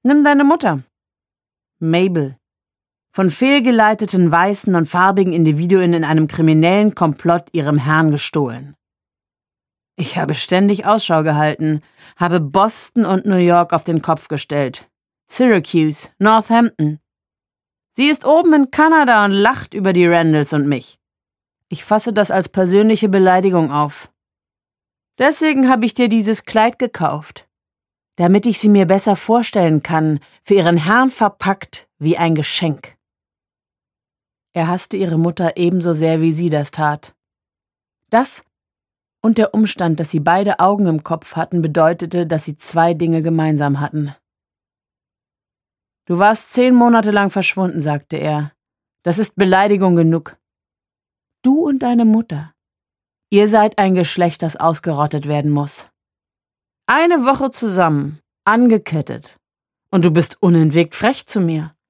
Nimm deine Mutter. Mabel. Von fehlgeleiteten weißen und farbigen Individuen in einem kriminellen Komplott ihrem Herrn gestohlen. Ich habe ständig Ausschau gehalten, habe Boston und New York auf den Kopf gestellt. Syracuse, Northampton. Sie ist oben in Kanada und lacht über die Randalls und mich. Ich fasse das als persönliche Beleidigung auf. Deswegen habe ich dir dieses Kleid gekauft, damit ich sie mir besser vorstellen kann, für ihren Herrn verpackt wie ein Geschenk. Er hasste ihre Mutter ebenso sehr, wie sie das tat. Das und der Umstand, dass sie beide Augen im Kopf hatten, bedeutete, dass sie zwei Dinge gemeinsam hatten. Du warst 10 Monate lang verschwunden, sagte er. Das ist Beleidigung genug. Du und deine Mutter. Ihr seid ein Geschlecht, das ausgerottet werden muss. 1 Woche zusammen, angekettet. Und du bist unentwegt frech zu mir.